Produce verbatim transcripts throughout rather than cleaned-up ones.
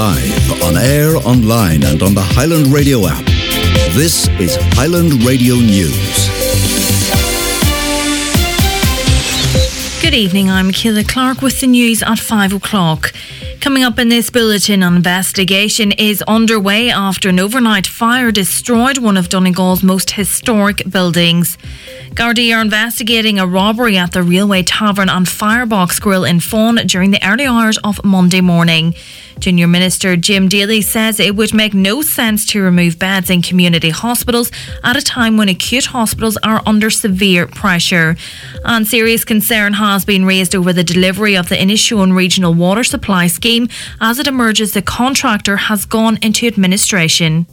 Live, on air, online and on the Highland Radio app. This is Highland Radio News. Good evening, I'm Keela Clark with the news at five o'clock. Coming up in this bulletin, an investigation is underway after an overnight fire destroyed one of Donegal's most historic buildings. Gardaí are investigating a robbery at the Railway Tavern and Firebox Grill in Fawn during the early hours of Monday morning. Junior Minister Jim Daly says it would make no sense to remove beds in community hospitals at a time when acute hospitals are under severe pressure. And serious concern has been raised over the delivery of the Inishowen Regional Water Supply Scheme as it emerges the contractor has gone into administration.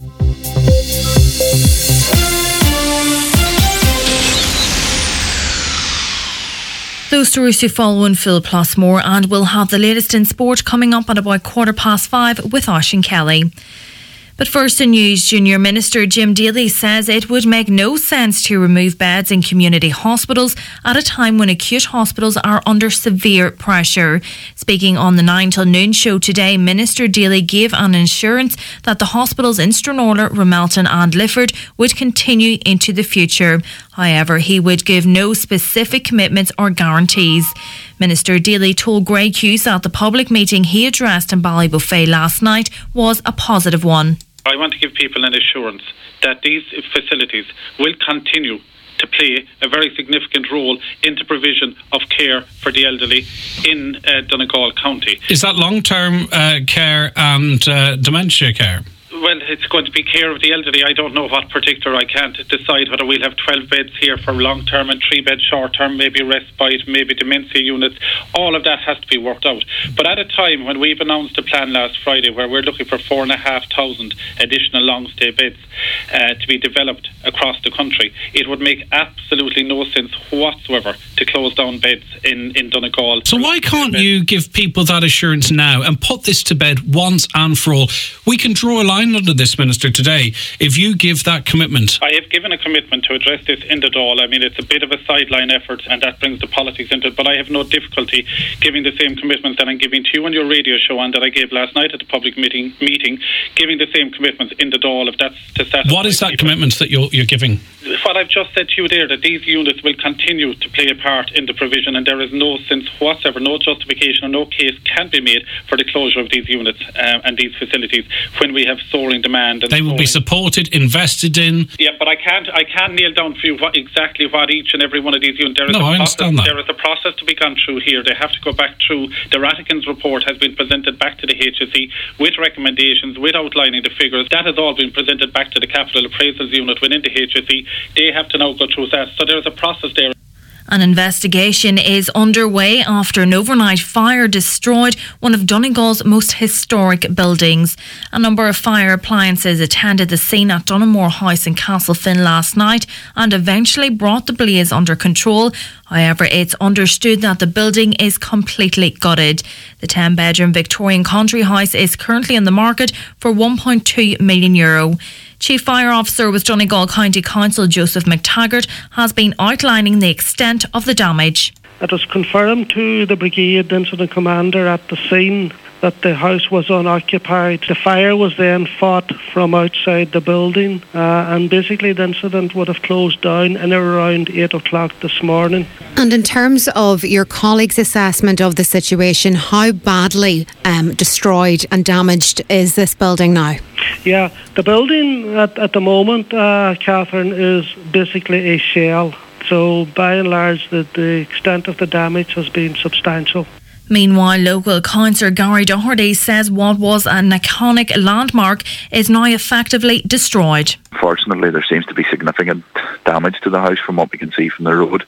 Those stories to follow in full plus more, and we'll have the latest in sport coming up at about quarter past five with Oisín Kelly. But first in news, Junior Minister Jim Daly says it would make no sense to remove beds in community hospitals at a time when acute hospitals are under severe pressure. Speaking on the nine till noon show today, Minister Daly gave an assurance that the hospitals in Stranorlar, Ramelton and Lifford would continue into the future. However, he would give no specific commitments or guarantees. Minister Daly told Greg Hughes that the public meeting he addressed in Ballybuffet last night was a positive one. I want to give people an assurance that these facilities will continue to play a very significant role in the provision of care for the elderly in uh, Donegal County. Is that long-term uh, care and uh, dementia care? Well, it's going to be care of the elderly. I don't know what particular. I can't decide whether we'll have twelve beds here for long-term and three beds short-term, maybe respite, maybe dementia units. All of that has to be worked out. But at a time when we've announced a plan last Friday where we're looking for four and a half thousand additional long-stay beds uh, to be developed across the country, it would make absolutely no sense whatsoever to close down beds in, in Donegal. So why can't you give people that assurance now and put this to bed once and for all? We can draw a line under this, Minister, today if you give that commitment. I have given a commitment to address this in the Dáil. I mean, it's a bit of a sideline effort and that brings the politics into it, but I have no difficulty giving the same commitments that I'm giving to you on your radio show and that I gave last night at the public meeting, meeting giving the same commitments in the Dáil, if that's to satisfy. What is that people. commitment that you're, you're giving? What I've just said to you there, that these units will continue to play a part in the provision and there is no sense whatsoever, no justification or no case can be made for the closure of these units uh, and these facilities when we have soaring demand. And they will soaring. be supported, invested in. Yeah, but I can't I can't nail down for you what, exactly what each and every one of these units. There is no, a I process, understand that. There is a process to be gone through here. They have to go back through. The Ratikins report has been presented back to the H S E with recommendations, with outlining the figures. That has all been presented back to the Capital Appraisals Unit within the H S E. They have to now go through that. So there is a process there. An investigation is underway after an overnight fire destroyed one of Donegal's most historic buildings. A number of fire appliances attended the scene at Donoughmore House in Castlefin last night and eventually brought the blaze under control. However, it's understood that the building is completely gutted. The ten-bedroom Victorian country house is currently in the market for one point two million euro. Chief Fire Officer with Donegal County Council Joseph McTaggart has been outlining the extent of the damage. It was confirmed to the Brigade Incident Commander at the scene that the house was unoccupied. The fire was then fought from outside the building uh, and basically the incident would have closed down in around eight o'clock this morning. And in terms of your colleague's assessment of the situation, how badly um, destroyed and damaged is this building now? Yeah, the building at, at the moment, uh, Catherine, is basically a shell. So by and large, the, the extent of the damage has been substantial. Meanwhile, local councillor Gary Doherty says what was an iconic landmark is now effectively destroyed. Fortunately, there seems to be significant damage to the house from what we can see from the road.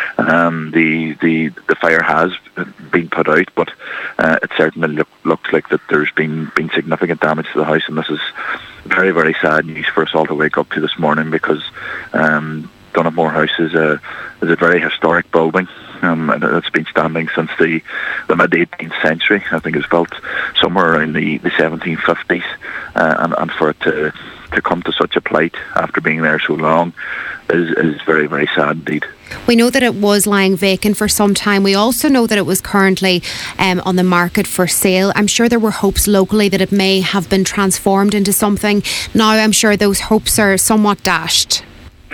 Um, the, the the fire has been put out, but uh, it certainly look, looks like that there's been, been significant damage to the house, and this is very, very sad news for us all to wake up to this morning because um, Donoughmore House is a, is a very historic building. Um, and it's been standing since the, the mid-eighteenth century. I think it was built somewhere around the, the seventeen fifties, uh, and, and for it to, to come to such a plight after being there so long, is, is very, very sad indeed. We know that it was lying vacant for some time. We also know that it was currently um, on the market for sale. I'm sure there were hopes locally that it may have been transformed into something. Now I'm sure those hopes are somewhat dashed.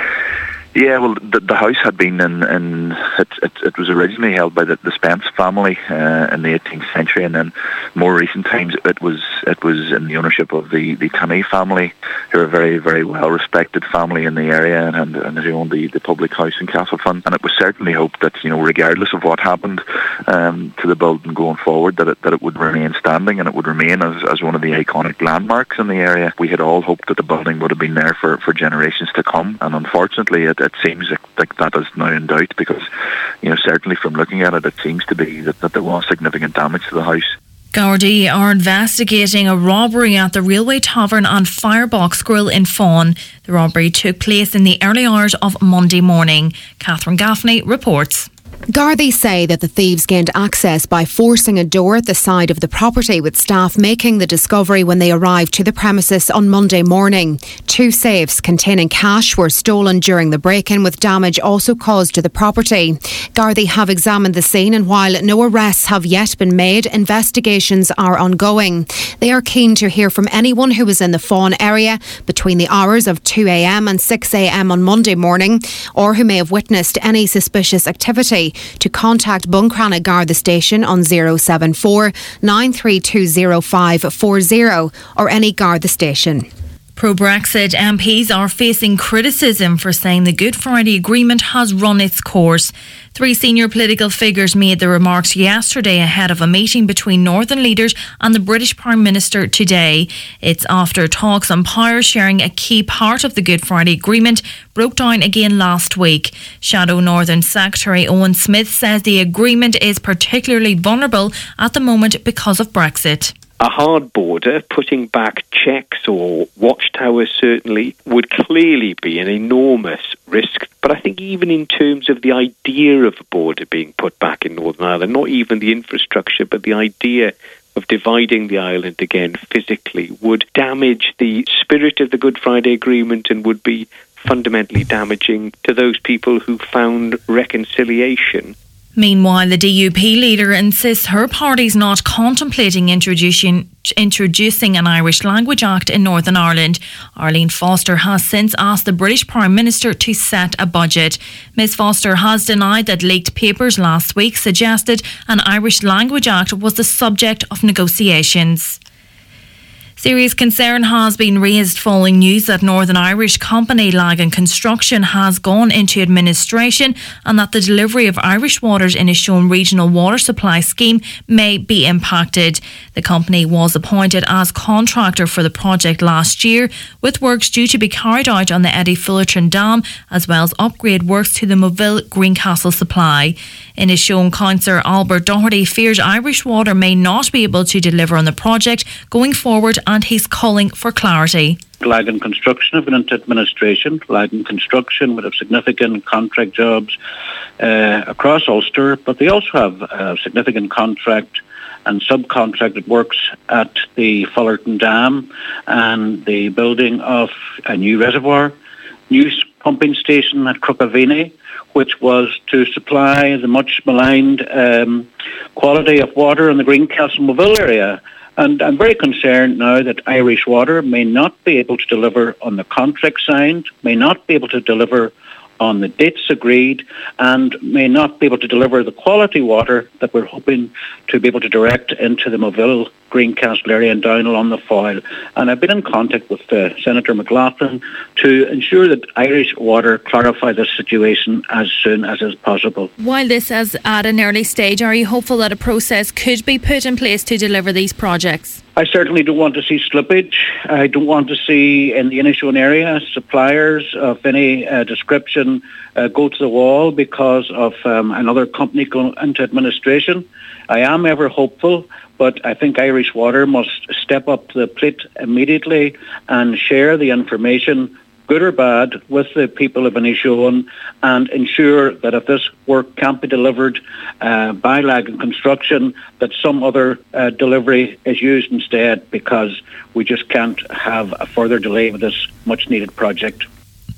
Yeah, well, the, the house had been in, in it, it, it was originally held by the, the Spence family uh, in the eighteenth century, and then more recent times it was it was in the ownership of the, the Tunney family, who are a very, very well-respected family in the area, and, and who owned the, the public house in Castlefun. And it was certainly hoped that, you know, regardless of what happened um, to the building going forward, that it, that it would remain standing and it would remain as, as one of the iconic landmarks in the area. We had all hoped that the building would have been there for, for generations to come, and unfortunately it it seems like, like that is now in doubt, because, you know, certainly from looking at it, it seems to be that, that there was significant damage to the house. Gardaí are investigating a robbery at the Railway Tavern and Firebox Grill in Fawn. The robbery took place in the early hours of Monday morning. Catherine Gaffney reports. Gardaí say that the thieves gained access by forcing a door at the side of the property, with staff making the discovery when they arrived to the premises on Monday morning. Two safes containing cash were stolen during the break-in, with damage also caused to the property. Gardaí have examined the scene, and while no arrests have yet been made, investigations are ongoing. They are keen to hear from anyone who was in the Fawn area between the hours of two a.m. and six a.m. on Monday morning, or who may have witnessed any suspicious activity, to contact Buncrana Garda Station on zero seven four nine three two zero five four zero or any Garda station. Pro-Brexit M Ps are facing criticism for saying the Good Friday Agreement has run its course. Three senior political figures made the remarks yesterday ahead of a meeting between Northern leaders and the British Prime Minister today. It's after talks on power sharing, a key part of the Good Friday Agreement, broke down again last week. Shadow Northern Secretary Owen Smith says the agreement is particularly vulnerable at the moment because of Brexit. A hard border, putting back checks or watchtowers certainly, would clearly be an enormous risk. But I think even in terms of the idea of a border being put back in Northern Ireland, not even the infrastructure, but the idea of dividing the island again physically, would damage the spirit of the Good Friday Agreement and would be fundamentally damaging to those people who found reconciliation. Meanwhile, the D U P leader insists her party's not contemplating introducing introducing an Irish Language Act in Northern Ireland. Arlene Foster has since asked the British Prime Minister to set a budget. Ms Foster has denied that leaked papers last week suggested an Irish Language Act was the subject of negotiations. Serious concern has been raised following news that Northern Irish company Lagan Construction has gone into administration, and that the delivery of Irish Water's Inishowen Regional Water Supply Scheme may be impacted. The company was appointed as contractor for the project last year, with works due to be carried out on the Eddie Fullerton Dam, as well as upgrade works to the Moville Greencastle supply. Inishowen councillor Albert Doherty fears Irish Water may not be able to deliver on the project going forward, and he's calling for clarity. Lagan Construction have been into administration. Lagan Construction would have significant contract jobs uh, across Ulster, but they also have uh, significant contract and subcontracted works at the Fullerton Dam and the building of a new reservoir, new pumping station at Crookavini, which was to supply the much maligned um, quality of water in the Greencastle Moville area. And I'm very concerned now that Irish Water may not be able to deliver on the contract signed, may not be able to deliver on the dates agreed, and may not be able to deliver the quality water that we're hoping to be able to direct into the Moville, Greencastle area and down along the Foyle. And I've been in contact with uh, Senator McLaughlin to ensure that Irish Water clarify this situation as soon as is possible. While this is at an early stage, are you hopeful that a process could be put in place to deliver these projects? I certainly don't want to see slippage. I don't want to see in the Inishowen area suppliers of any uh, description uh, go to the wall because of um, another company going into administration. I am ever hopeful, but I think Irish Water must step up to the plate immediately and share the information, good or bad, with the people of Inishowen, and ensure that if this work can't be delivered uh, by Lagan Construction, that some other uh, delivery is used instead, because we just can't have a further delay with this much needed project.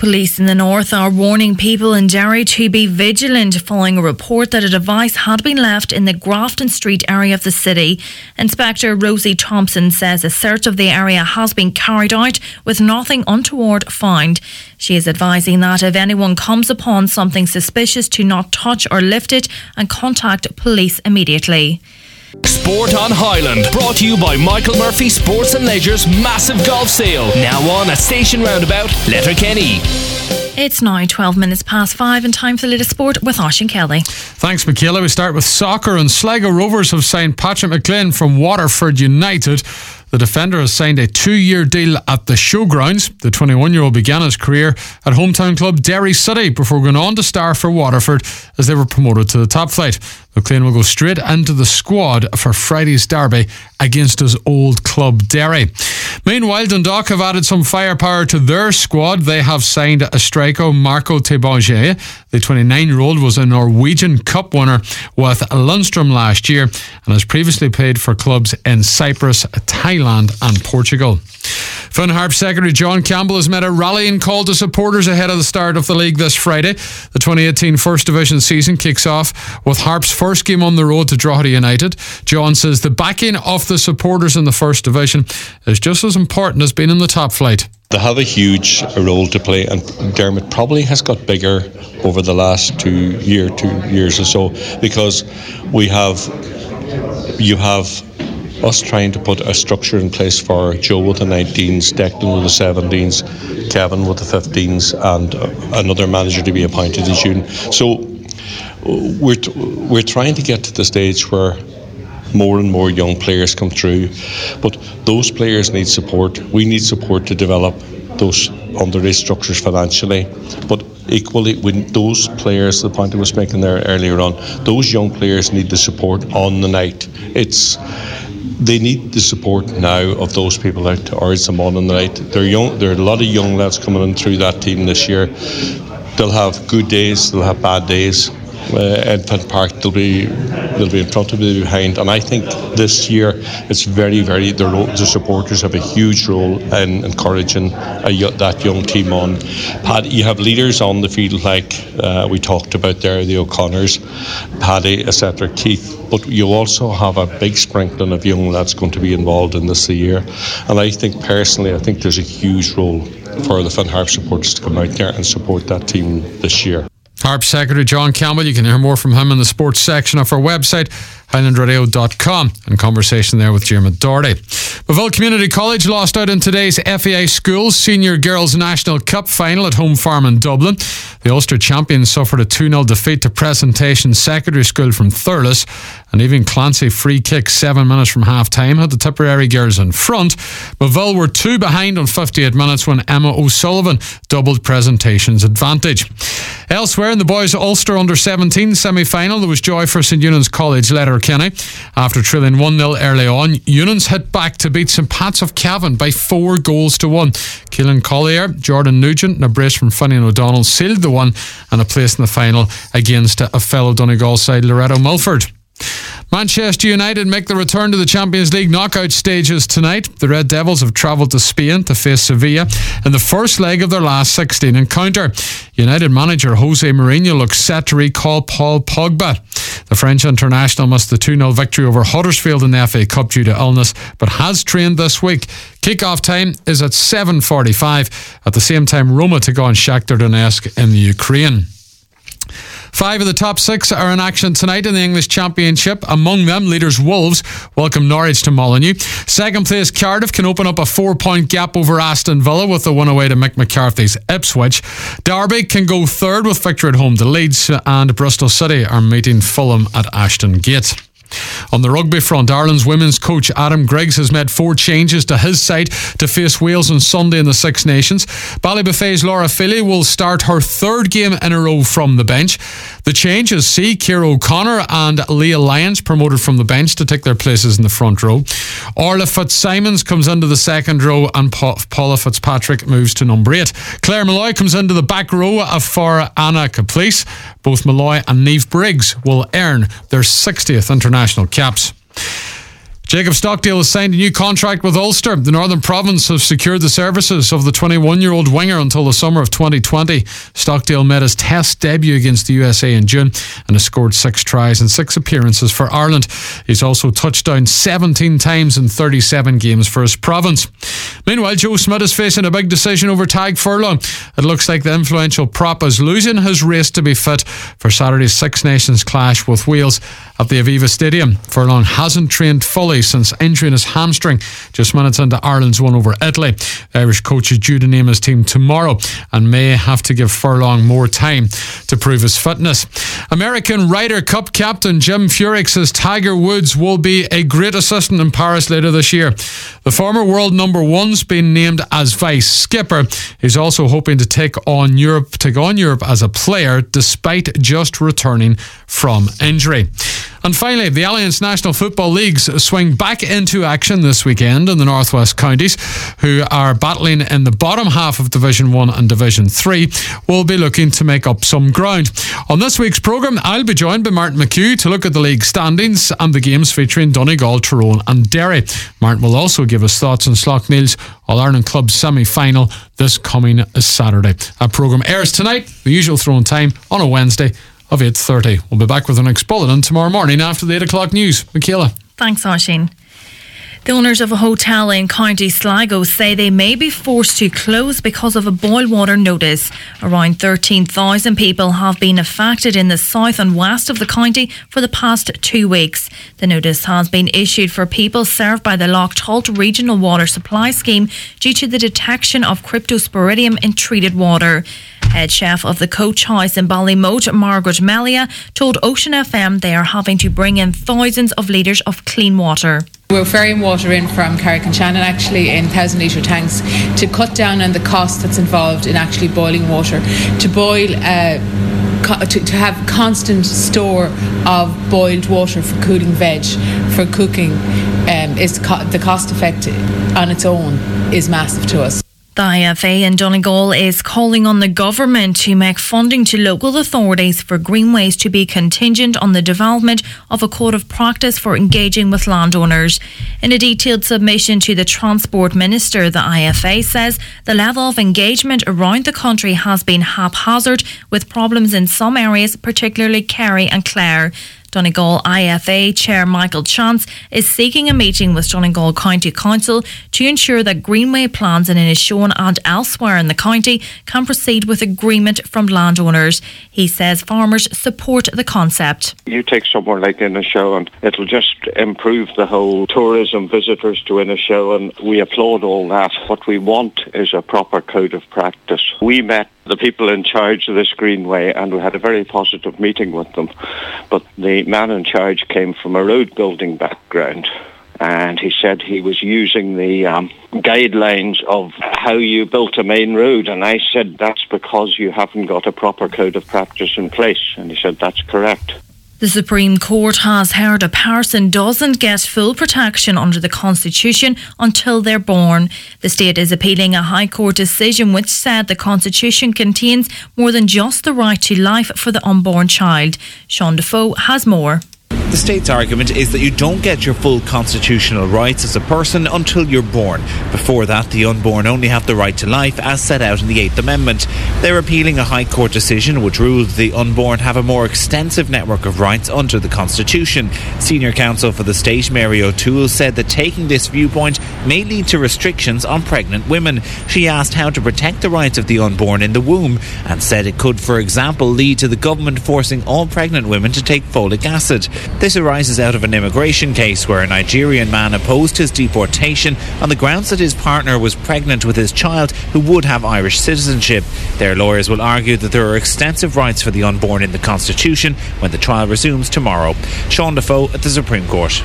Police in the north are warning people in Derry to be vigilant following a report that a device had been left in the Grafton Street area of the city. Inspector Rosie Thompson says a search of the area has been carried out with nothing untoward found. She is advising that if anyone comes upon something suspicious to not touch or lift it and contact police immediately. Sport on Highland, brought to you by Michael Murphy Sports and Leisure's massive golf sale. Now on at Station Roundabout, Letterkenny. It's now twelve minutes past five and time for the latest sport with Oisín Kelly. Thanks, Michaela. We start with soccer, and Sligo Rovers have signed Patrick McGlynn from Waterford United. The defender has signed a two-year deal at the Showgrounds. The twenty-one-year-old began his career at hometown club Derry City before going on to star for Waterford as they were promoted to the top flight. McLean will go straight into the squad for Friday's derby against his old club Derry. Meanwhile, Dundalk have added some firepower to their squad. They have signed a striker, Marco Tebanger. The twenty-nine-year-old was a Norwegian Cup winner with Lundstrom last year and has previously played for clubs in Cyprus, Thailand and Portugal. Finn Harps secretary John Campbell has made a rallying call to supporters ahead of the start of the league this Friday. The twenty eighteen First Division season kicks off with Harps' first game on the road to Drogheda United. John says the backing of the supporters in the First Division is just as important as being in the top flight. They have a huge role to play, and Dermot probably has got bigger over the last two year, two years or so, because we have, you have us trying to put a structure in place for Joe with the nineteens, Declan with the seventeens, Kevin with the fifteens, and another manager to be appointed in June. So we're t- we're trying to get to the stage where more and more young players come through, but those players need support. We need support to develop those underage structures financially, but equally when those players, the point I was making there earlier on, those young players need the support on the night. It's They need the support now of those people out to urge them on in the night. There are young, there are a lot of young lads coming in through that team this year. They'll have good days, they'll have bad days. Uh, Infant Park, they'll be they'll be in front, they'll be behind, and I think this year it's very, very the, the supporters have a huge role in encouraging a, that young team on. Paddy, you have leaders on the field like uh, we talked about there, the O'Connors, Paddy, et cetera, Keith. But you also have a big sprinkling of young lads going to be involved in this year, and I think personally, I think there's a huge role for the Finn Harps supporters to come out there and support that team this year. Harps secretary John Campbell. You can hear more from him in the sports section of our website, highland radio dot com, and conversation there with Dermot Doherty. Moville Community College lost out in today's F A I Schools Senior Girls National Cup final at Home Farm in Dublin. The Ulster champions suffered a two nil defeat to Presentation Secondary School from Thurles, and even Clancy free kick seven minutes from half time had the Tipperary girls in front. Moville were two behind on fifty-eight minutes when Emma O'Sullivan doubled Presentation's advantage. Elsewhere in the boys Ulster under seventeen semi-final, there was joy for St Eunan's College Letterkenny. After trailing one nil early on, Eunan's hit back to beat St Pat's of Cavan by four goals to one. Keelan Collier, Jordan Nugent and a brace from Finian O'Donnell sealed the one and a place in the final against a fellow Donegal side, Loretto Milford. Manchester United make the return to the Champions League knockout stages tonight. The Red Devils have travelled to Spain to face Sevilla in the first leg of their last sixteen encounter. United manager Jose Mourinho looks set to recall Paul Pogba. The French international missed the two nil victory over Huddersfield in the F A Cup due to illness, but has trained this week. Kick-off time is at seven forty-five. At the same time, Roma take on Shakhtar Donetsk in the Ukraine. Five of the top six are in action tonight in the English Championship. Among them, leaders Wolves welcome Norwich to Molineux. Second place Cardiff can open up a four-point gap over Aston Villa with the win away to Mick McCarthy's Ipswich. Derby can go third with victory at home to Leeds, and Bristol City are meeting Fulham at Ashton Gate. On the rugby front, Ireland's women's coach Adam Griggs has made four changes to his side to face Wales on Sunday in the Six Nations. Ballybuffet's Laura Feely will start her third game in a row from the bench. The changes see Ciara O'Connor and Leah Lyons promoted from the bench to take their places in the front row. Orla Fitzsimons comes into the second row and pa- Paula Fitzpatrick moves to number eight. Claire Malloy comes into the back row for Anna Caplice. Both Malloy and Niamh Briggs will earn their sixtieth international caps. Jacob Stockdale has signed a new contract with Ulster. The Northern Province have secured the services of the twenty-one-year-old winger until the summer of twenty twenty. Stockdale made his Test debut against the U S A in June and has scored six tries and six appearances for Ireland. He's also touched down seventeen times in thirty-seven games for his province. Meanwhile, Joe Schmidt is facing a big decision over Tadhg Furlong. It looks like the influential prop is losing his race to be fit for Saturday's Six Nations clash with Wales at the Aviva Stadium. Furlong hasn't trained fully since injuring his hamstring just minutes into Ireland's win over Italy. The Irish coach is due to name his team tomorrow and may have to give Furlong more time to prove his fitness. American Ryder Cup captain Jim Furyk says Tiger Woods will be a great assistant in Paris later this year. The former world number one's been named as vice skipper. He's also hoping to take on Europe, take on Europe as a player despite just returning from injury. And finally, the Alliance National Football Leagues swing back into action this weekend in the Northwest Counties, who are battling in the bottom half of Division one and Division three, will be looking to make up some ground. On this week's programme, I'll be joined by Martin McHugh to look at the league standings and the games featuring Donegal, Tyrone and Derry. Martin will also give us thoughts on Slaughtneil's All-Ireland Club semi-final this coming Saturday. That programme airs tonight, the usual throwing time on a Wednesday of eight thirty. We'll be back with the next bulletin tomorrow morning after the eight o'clock news. Michaela. Thanks, Oisín. The owners of a hotel in County Sligo say they may be forced to close because of a boil water notice. Around thirteen thousand people have been affected in the south and west of the county for the past two weeks. The notice has been issued for people served by the Loch Holt Regional Water Supply Scheme due to the detection of cryptosporidium in treated water. Head chef of the Coach House in Ballymote, Margaret Melia, told Ocean F M they are having to bring in thousands of litres of clean water. We're ferrying water in from Carrick-on-Shannon actually in one thousand litre tanks to cut down on the cost that's involved in actually boiling water. To boil, uh, co- to, to have constant store of boiled water for cooling veg, for cooking, um, is co- the cost effect on its own is massive to us. The I F A in Donegal is calling on the government to make funding to local authorities for greenways to be contingent on the development of a code of practice for engaging with landowners. In a detailed submission to the Transport Minister, the I F A says the level of engagement around the country has been haphazard, with problems in some areas, particularly Kerry and Clare. Donegal I F A Chair Michael Chance is seeking a meeting with Donegal County Council to ensure that greenway plans in Inishowen and elsewhere in the county can proceed with agreement from landowners. He says farmers support the concept. You take somewhere like Inishowen, it'll just improve the whole tourism visitors to Inishowen. We applaud all that. What we want is a proper code of practice. We met the people in charge of this greenway and we had a very positive meeting with them, but the man in charge came from a road building background and he said he was using the um, guidelines of how you built a main road, and I said that's because you haven't got a proper code of practice in place, and he said that's correct. The Supreme Court has heard a person doesn't get full protection under the Constitution until they're born. The state is appealing a High Court decision which said the Constitution contains more than just the right to life for the unborn child. Sean Defoe has more. The state's argument is that you don't get your full constitutional rights as a person until you're born. Before that, the unborn only have the right to life as set out in the Eighth Amendment. They're appealing a High Court decision which ruled the unborn have a more extensive network of rights under the Constitution. Senior counsel for the state, Mary O'Toole, said that taking this viewpoint may lead to restrictions on pregnant women. She asked how to protect the rights of the unborn in the womb and said it could, for example, lead to the government forcing all pregnant women to take folic acid. This arises out of an immigration case where a Nigerian man opposed his deportation on the grounds that his partner was pregnant with his child who would have Irish citizenship. Their lawyers will argue that there are extensive rights for the unborn in the Constitution when the trial resumes tomorrow. Sean Defoe at the Supreme Court.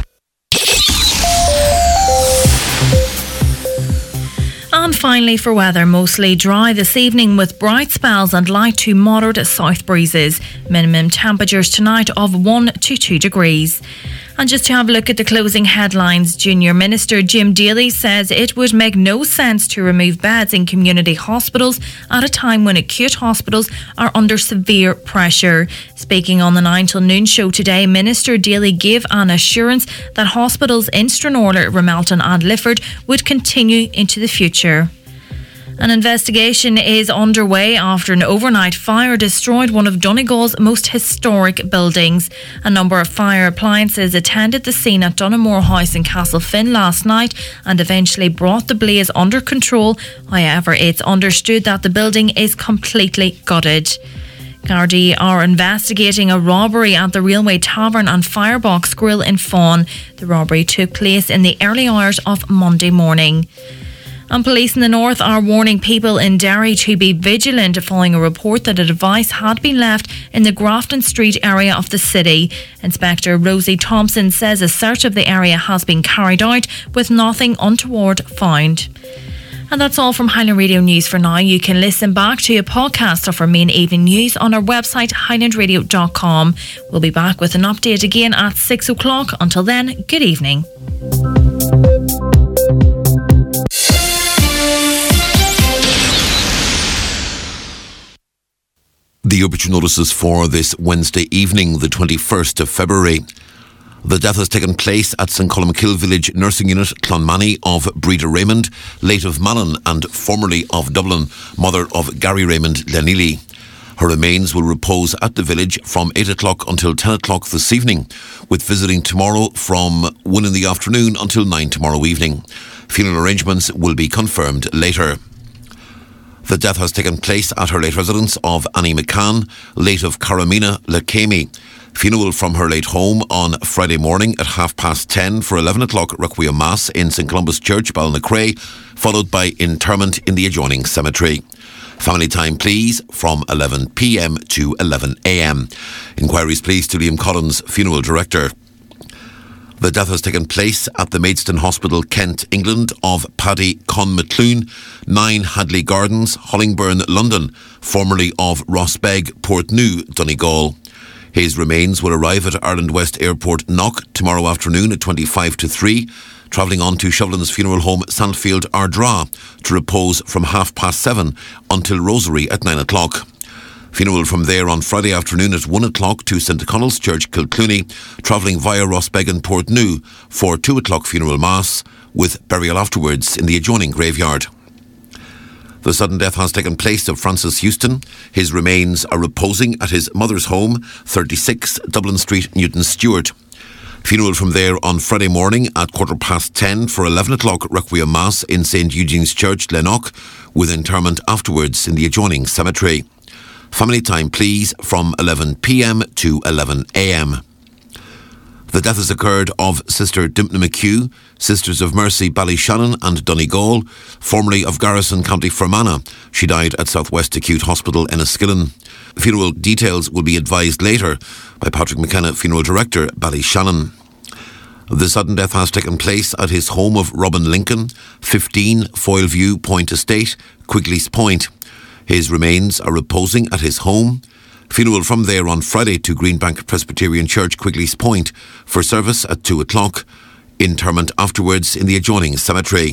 And finally for weather, mostly dry this evening with bright spells and light to moderate south breezes. Minimum temperatures tonight of one to two degrees. And just to have a look at the closing headlines, Junior Minister Jim Daly says it would make no sense to remove beds in community hospitals at a time when acute hospitals are under severe pressure. Speaking on the nine till noon show today, Minister Daly gave an assurance that hospitals in Stranorlar, Ramelton and Lifford would continue into the future. An investigation is underway after an overnight fire destroyed one of Donegal's most historic buildings. A number of fire appliances attended the scene at Donoughmore House in Castlefin last night and eventually brought the blaze under control. However, it's understood that the building is completely gutted. Gardaí are investigating a robbery at the Railway Tavern and Firebox Grill in Fawn. The robbery took place in the early hours of Monday morning. And police in the north are warning people in Derry to be vigilant following a report that a device had been left in the Grafton Street area of the city. Inspector Rosie Thompson says a search of the area has been carried out with nothing untoward found. And that's all from Highland Radio News for now. You can listen back to a podcast of our main evening news on our website highland radio dot com. We'll be back with an update again at six o'clock. Until then, good evening. The Obituary notices for this Wednesday evening, the twenty-first of February. The death has taken place at St Columkill Village Nursing Unit, Clonmany, of Breda Raymond, late of Malin and formerly of Dublin, mother of Gary Raymond Lenneely. Her remains will repose at the village from eight o'clock until ten o'clock this evening, with visiting tomorrow from one in the afternoon until nine tomorrow evening. Funeral arrangements will be confirmed later. The death has taken place at her late residence of Annie McCann, late of Caramina Lakemi. Funeral from her late home on Friday morning at half past ten for eleven o'clock Requiem Mass in St Columba's Church, Ballynacray, followed by interment in the adjoining cemetery. Family time, please, from eleven p.m. to eleven a.m. Inquiries, please, to Liam Collins, Funeral Director. The death has taken place at the Maidstone Hospital, Kent, England, of Paddy Con McClune, nine Hadley Gardens, Hollingburn, London, formerly of Rossbeg, Portnew, Donegal. His remains will arrive at Ireland West Airport, Knock, tomorrow afternoon at twenty-five to three, travelling on to Shovelin's funeral home, Sandfield, Ardra, to repose from half past seven until Rosary at nine o'clock. Funeral from there on Friday afternoon at one o'clock to St O'Connell's Church, Kilclooney, travelling via Rossbeg and Portnew for two o'clock funeral mass, with burial afterwards in the adjoining graveyard. The sudden death has taken place of Francis Houston. His remains are reposing at his mother's home, thirty-six Dublin Street, Newton Stewart. Funeral from there on Friday morning at quarter past ten for eleven o'clock Requiem Mass in Saint Eugene's Church, Lennox, with interment afterwards in the adjoining cemetery. Family time, please, from eleven p.m. to eleven a.m. The death has occurred of Sister Dimpna McHugh, Sisters of Mercy Ballyshannon and Donegal, formerly of Garrison, County Fermanagh. She died at Southwest Acute Hospital, Enniskillen. Funeral details will be advised later by Patrick McKenna, Funeral Director, Ballyshannon. The sudden death has taken place at his home of Robin Lincoln, fifteen Foyleview Point Estate, Quigley's Point. His remains are reposing at his home. Funeral from there on Friday to Greenbank Presbyterian Church, Quigley's Point, for service at two o'clock. Interment afterwards in the adjoining cemetery.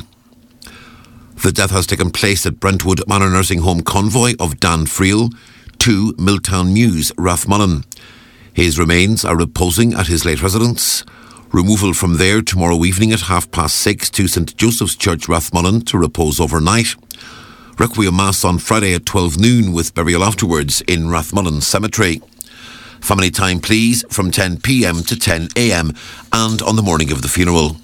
The death has taken place at Brentwood Manor Nursing Home Convoy of Dan Friel, two Milltown Mews, Rathmullen. His remains are reposing at his late residence. Removal from there tomorrow evening at half past six to St Joseph's Church, Rathmullen, to repose overnight. Requiem Mass on Friday at twelve noon with burial afterwards in Rathmullen Cemetery. Family time, please, from ten p.m. to ten a.m. and on the morning of the funeral.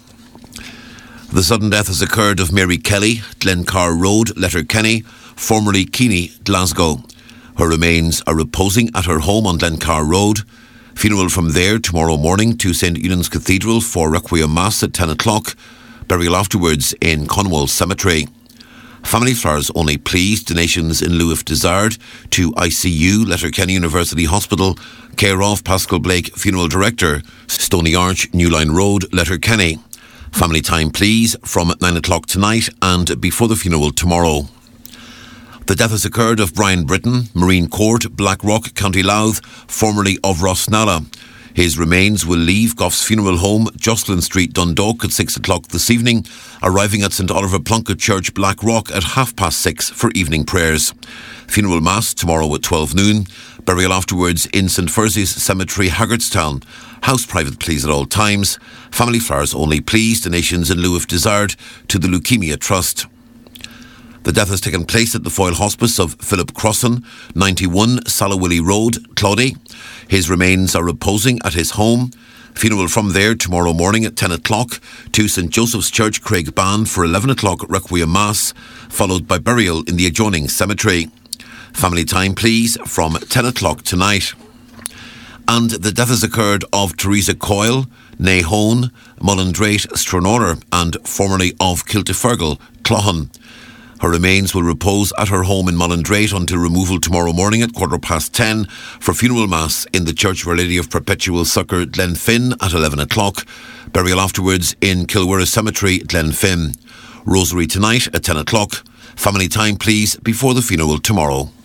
The sudden death has occurred of Mary Kelly, Glencar Road, Letterkenny, formerly Keene, Glasgow. Her remains are reposing at her home on Glencar Road. Funeral from there tomorrow morning to Saint Eunan's Cathedral for Requiem Mass at ten o'clock. Burial afterwards in Conwall Cemetery. Family flowers only, please. Donations in lieu if desired to I C U, Letterkenny University Hospital, care of Pascal Blake, Funeral Director, Stony Arch, New Line Road, Letterkenny. Family time, please, from nine o'clock tonight and before the funeral tomorrow. The death has occurred of Brian Britton, Marine Court, Blackrock, County Louth, formerly of Rossnalla. His remains will leave Goff's funeral home, Jocelyn Street, Dundalk, at six o'clock this evening, arriving at St Oliver Plunkett Church, Blackrock, at half past six for evening prayers. Funeral Mass tomorrow at twelve noon. Burial afterwards in St Fursey's Cemetery, Haggardstown. House private please at all times. Family flowers only please. Donations in lieu if desired to the Leukemia Trust. The death has taken place at the Foyle Hospice of Philip Crossan, ninety-one Salawilly Road, Claudy. His remains are reposing at his home. Funeral from there tomorrow morning at ten o'clock to St Joseph's Church, Craigban, for eleven o'clock Requiem Mass, followed by burial in the adjoining cemetery. Family time please from ten o'clock tonight. And the death has occurred of Teresa Coyle, née Hone, Mullindrate, Stranora, and formerly of Kiltefergal, Clohan. Her remains will repose at her home in Mullindrate until removal tomorrow morning at quarter past ten for funeral mass in the Church of Our Lady of Perpetual Succour, Glenfin, at eleven o'clock. Burial afterwards in Kilwirra Cemetery, Glenfin. Rosary tonight at ten o'clock. Family time please before the funeral tomorrow.